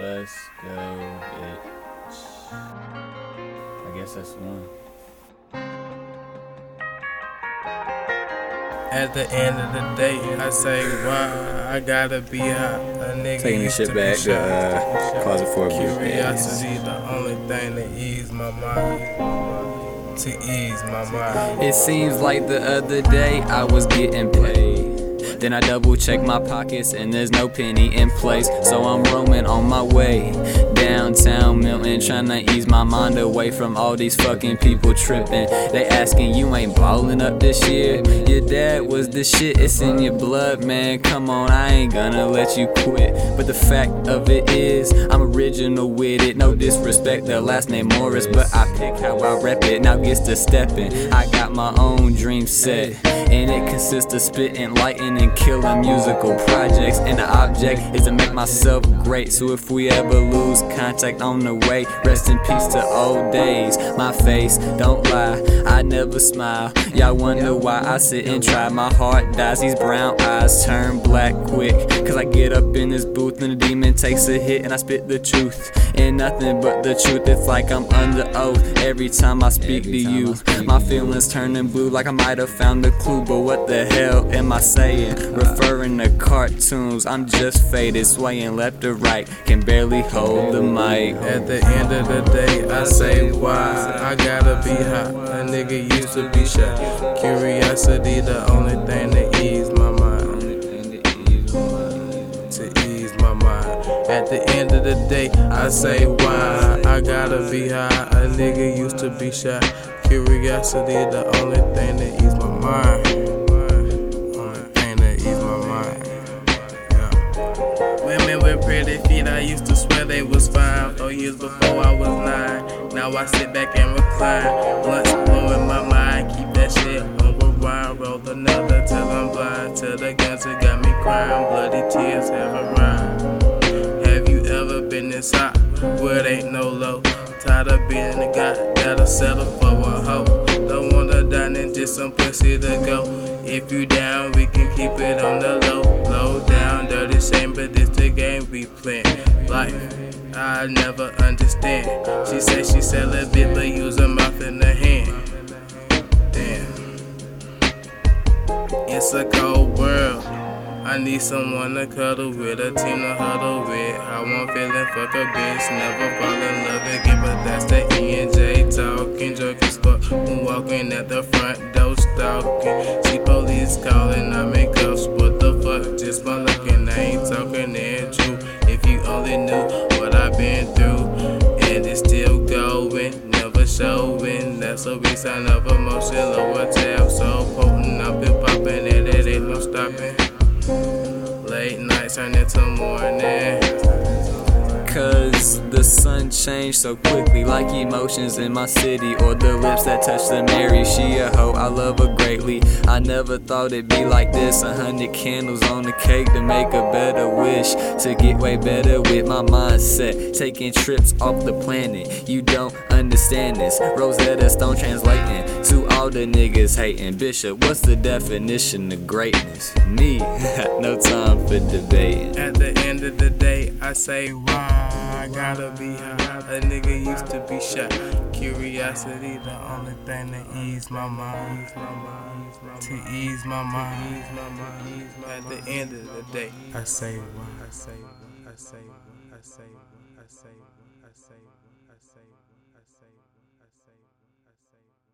Let's go, bitch. I guess that's one. At the end of the day, I say, why I gotta be hot. A nigga Taking this used shit to back be to shy. Closet 4 Curiosity, the only thing that ease my mind. To ease my mind. It seems like the other day I was getting paid. Then I double check my pockets and there's no penny in place. So I'm roaming on my way downtown Milton, trying to ease my mind away from all these fucking people tripping. They asking, you ain't ballin' up this year? Your dad was the shit, it's in your blood, man. Come on, I ain't gonna let you quit. But the fact of it is, I'm original with it. No disrespect, the last name Morris, but I pick how I rep it. Now gets to stepping. I got my own dream set, and it consists of spitting, lighting, and killing musical projects. And the object is to make myself great. So if we ever lose contact on the way, rest in peace to old days. My face, don't lie, I never smile. Y'all wonder why I sit and try. My heart dies, these brown eyes turn black quick. Cause I get up in this booth and the demon takes a hit and I spit the truth. And nothing but the truth, it's like I'm under oath every time I speak to you. My feelings turning blue like I might have found a clue. But what the hell am I saying? Referring to cartoons, I'm just faded, swaying left to right, can barely hold the mic. At the end of the day, I say, why I gotta be hot. A nigga used to be shy. Curiosity, the only thing that ease my mind. To ease my mind. At the end of the day, I say, why I gotta be high. A nigga used to be shy. Curiosity, the only thing that ease my mind. Only thing that ease my mind. Yeah. Women with pretty feet, I used to swear they was fine. 4 years before I was 9. Now I sit back and recline. Blunts blowing my mind. Keep that shit on rewind. Roll another till I'm blind. Till the guns that got me crying. Bloody tears have a rhyme. Have you ever been inside where it ain't no low? Tired of being the guy that'll settle for a hoe. Don't wanna die and just some pussy to go. If you down, we can keep it on the low. Low down, dirty shame, but this the game we playin'. Life, I never understand. She said she sell a bit, but use her mouth in her hand. Damn, it's a cold world. I need someone to cuddle with, a team to huddle with. How I'm feeling, fuck a bitch, never fall in love again. But that's the E&J talking, joking spot. Walking at the front door, stalking. See police calling, I'm in cuffs. What the fuck? Just my luck, and I ain't talking that true. If you only knew what I've been through, and it's still going, never showing. That's a big sign of emotion. Lower tab, so potent. I've been popping, and it ain't no stopping. Late nights turn into morning. Cause the sun changed so quickly, like emotions in my city, or the lips that touch the Mary. She a hoe, I love her greatly. I never thought it'd be like this. 100 candles on the cake to make a better wish, to get way better with my mindset. Taking trips off the planet, you don't understand this. Rosetta Stone translating to all the niggas hating. Bishop, what's the definition of greatness? Me, no time for debating. At the end of the day, I say, why I gotta be high. A nigga used to be shy. Curiosity, the only thing that ease my mind. To ease my mind. At the end of the day, I say, why I say, I say, I say, I say, I say, I say, I say, I say, I say, I say.